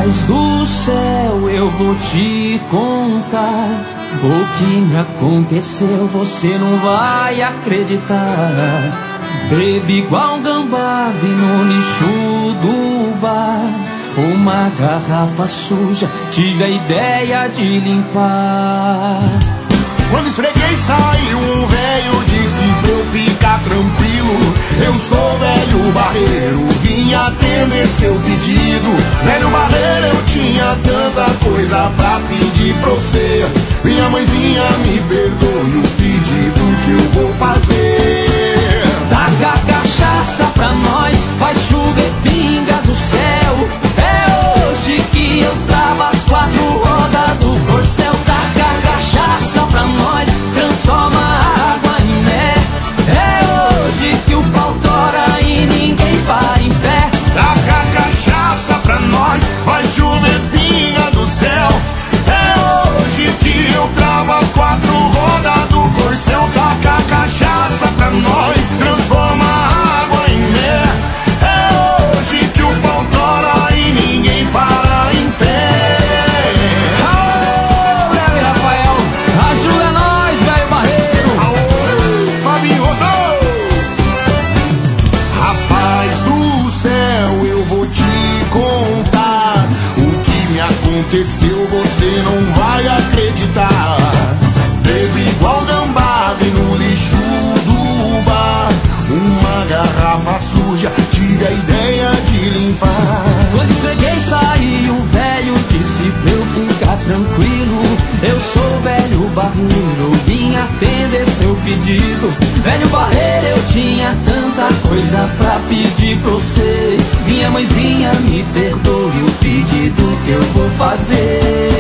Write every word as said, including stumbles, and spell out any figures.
Rapaz do céu, eu vou te contar o que me aconteceu, você não vai acreditar. Bebi igual gambá, vi no lixo do bar uma garrafa suja, tive a ideia de limpar. Quando esfreguei saiu um velho, disse pra eu ficar tranquilo. Eu sou velho barreiro, vim atender seu pedido. Velho barreiro, eu tinha tanta coisa pra pedir pra você. Minha mãezinha, me perdoe o pedido que eu vou fazer. Taca cachaça pra nós, faz chover pinga do céu. É hoje que eu travo as quatro rodas do corcel. Taca cachaça pra nós, transforma a água em mel. É hoje que o pau tora e ninguém para em pé. Taca cachaça pra nós, vai chover pinga do céu. É hoje que eu travo as quatro rodas do corcel. Taca cachaça pra nós, transforma a água em mel. É hoje que o pau tora e ninguém para em pé. Aô, Léo e Rafael, ajuda nós, velho barreiro. Aô, Fabinho rodou. Rapaz do céu, eu vou te contar o que me aconteceu, você não vai acreditar. Bebi igual gambá, vi no lixo do bar uma garrafa suja, tive a ideia de limpar. Quando cheguei saiu um velho, disse pra eu ficar tranquilo. Eu sou velho barreiro, vim atender seu pedido. Velho barreiro, eu tinha tanta coisa pra pedir pra você. Minha mãezinha, me perdoe o pedido que eu vou fazer.